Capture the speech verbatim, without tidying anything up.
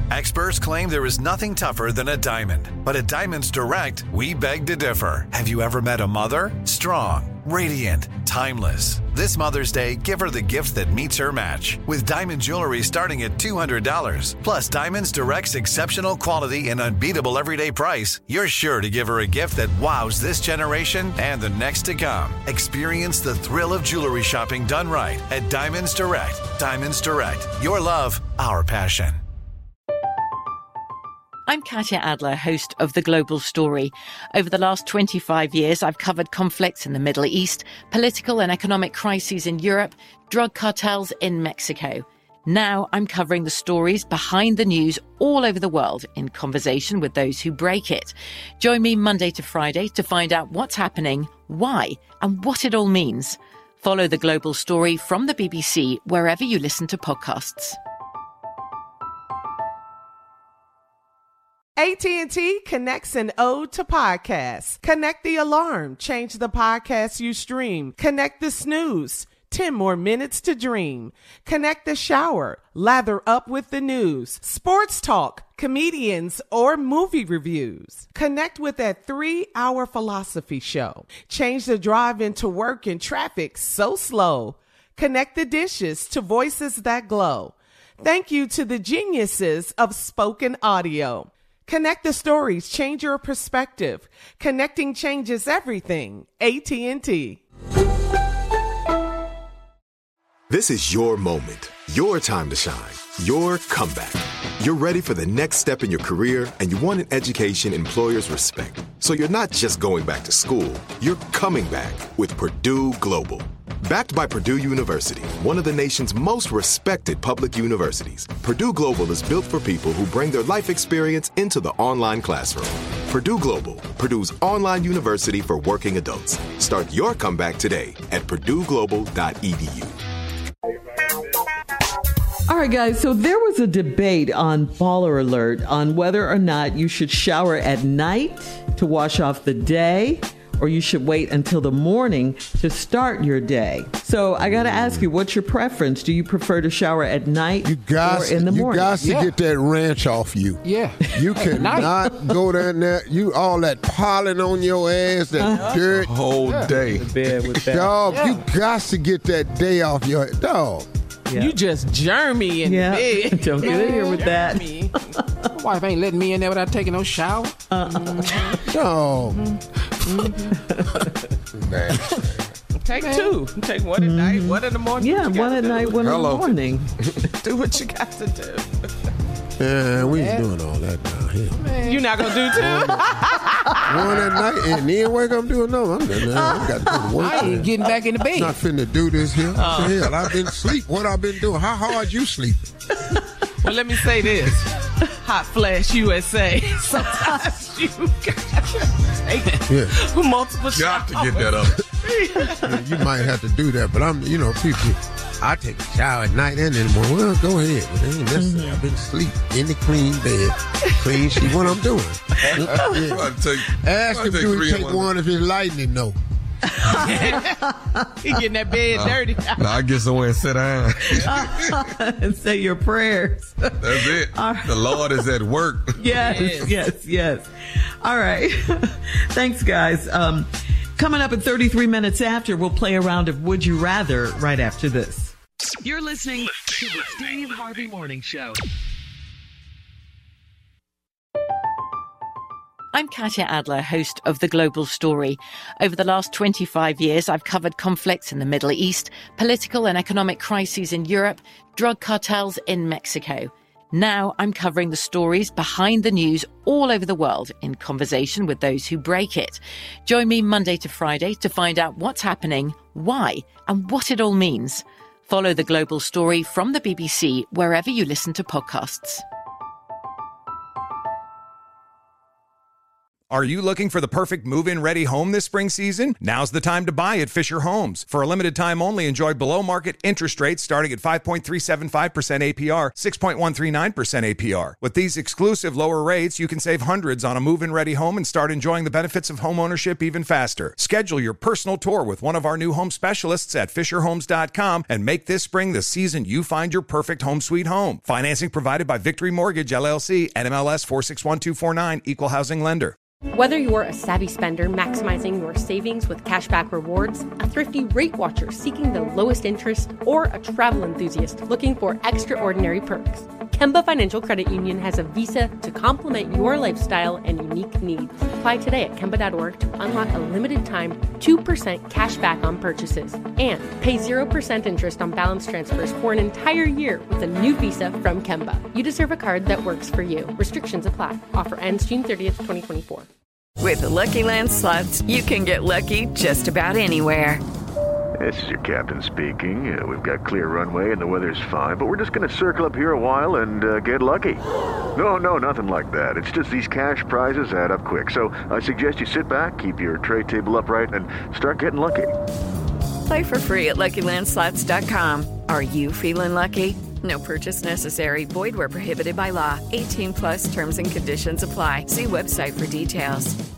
Experts claim there is nothing tougher than a diamond. But at Diamonds Direct, we beg to differ. Have you ever met a mother? Strong, radiant, timeless. This Mother's Day, give her the gift that meets her match. With diamond jewelry starting at two hundred dollars. Plus Diamonds Direct's exceptional quality and unbeatable everyday price, you're sure to give her a gift that wows this generation and the next to come. Experience the thrill of jewelry shopping done right at Diamonds Direct. Diamonds Direct. Your love, our passion. I'm Katya Adler, host of The Global Story. Over the last twenty-five years, I've covered conflicts in the Middle East, political and economic crises in Europe, drug cartels in Mexico. Now I'm covering the stories behind the news all over the world in conversation with those who break it. Join me Monday to Friday to find out what's happening, why, and what it all means. Follow The Global Story from the B B C wherever you listen to podcasts. A T and T connects an ode to podcasts. Connect the alarm. Change the podcast you stream. Connect the snooze. ten more minutes to dream. Connect the shower. Lather up with the news. Sports talk, comedians, or movie reviews. Connect with that three-hour philosophy show. Change the drive into work in traffic so slow. Connect the dishes to voices that glow. Thank you to the geniuses of spoken audio. Connect the stories, change your perspective. Connecting changes everything. A T and T. This is your moment, your time to shine, your comeback. You're ready for the next step in your career, and you want an education employers respect. So you're not just going back to school, you're coming back with Purdue Global. Backed by Purdue University, one of the nation's most respected public universities, Purdue Global is built for people who bring their life experience into the online classroom. Purdue Global, Purdue's online university for working adults. Start your comeback today at purdue global dot e d u. All right, guys, so there was a debate on Baller Alert on whether or not you should shower at night to wash off the day, or you should wait until the morning to start your day. So I got to ask you, what's your preference? Do you prefer to shower at night you guys, or in the you morning? You got to yeah. get that ranch off you. Yeah. You cannot go down there. You all that pollen on your ass, that uh-huh. dirt. The whole yeah. day. The bed with that. Dog, yeah. you got to get that day off your head. Dog. Yeah. You just germy in yeah. the bed. Don't get in here with that. My wife ain't letting me in there without taking no shower. Uh-uh. Mm-hmm. Dog. Mm-hmm. Take two. Take one at night, one in the morning. Yeah, one at night, one Hello. in the morning. Do what you got to do. Yeah, we ain't doing all that down here. Man. You not gonna do two? One at night and then wake up doing no. I'm not, I got to go to work. I ain't getting back in the bed. I'm not finna do this here. Uh. Hell, I've been asleep. What I've been doing? How hard you sleep? Well, let me say this. Hot Flash U S A. Sometimes you got take yeah. multiple Got showers. to get that up. Yeah, you might have to do that, but I'm, you know, people. I take a shower at night and in the morning. Well, go ahead, but it ain't necessary. Mm-hmm. I've been asleep in the clean bed, clean sheet. What I'm doing? yeah. take, Ask him do he take one, one if it's lightning? No. He getting that bed no. dirty. No, I get somewhere and sit down and say your prayers. That's it. Right. The Lord is at work. Yes, yes, yes, yes. All right. Thanks, guys. Um, coming up at thirty-three minutes after, we'll play a round of Would You Rather right after this. You're listening to the Steve Harvey Morning Show. I'm Katya Adler, host of The Global Story. Over the last twenty-five years, I've covered conflicts in the Middle East, political and economic crises in Europe, drug cartels in Mexico. Now I'm covering the stories behind the news all over the world in conversation with those who break it. Join me Monday to Friday to find out what's happening, why, and what it all means. Follow The Global Story from the B B C wherever you listen to podcasts. Are you looking for the perfect move-in ready home this spring season? Now's the time to buy at Fisher Homes. For a limited time only, enjoy below-market interest rates starting at five point three seven five percent A P R, six point one three nine percent A P R. With these exclusive lower rates, you can save hundreds on a move-in ready home and start enjoying the benefits of home ownership even faster. Schedule your personal tour with one of our new home specialists at fisher homes dot com and make this spring the season you find your perfect home sweet home. Financing provided by Victory Mortgage, L L C, N M L S four six one two four nine, Equal Housing Lender. Whether you're a savvy spender maximizing your savings with cashback rewards, a thrifty rate watcher seeking the lowest interest, or a travel enthusiast looking for extraordinary perks, Kemba Financial Credit Union has a visa to complement your lifestyle and unique needs. Apply today at Kemba dot org to unlock a limited time two percent cash back on purchases and pay zero percent interest on balance transfers for an entire year with a new visa from Kemba. You deserve a card that works for you. Restrictions apply. Offer ends June thirtieth, twenty twenty-four. With the Lucky Land Slots, you can get lucky just about anywhere. This is your captain speaking. Uh, we've got clear runway and the weather's fine, but we're just going to circle up here a while and uh, get lucky. No, no, nothing like that. It's just these cash prizes add up quick. So I suggest you sit back, keep your tray table upright, and start getting lucky. Play for free at lucky land slots dot com. Are you feeling lucky? No purchase necessary. Void where prohibited by law. eighteen plus terms and conditions apply. See website for details.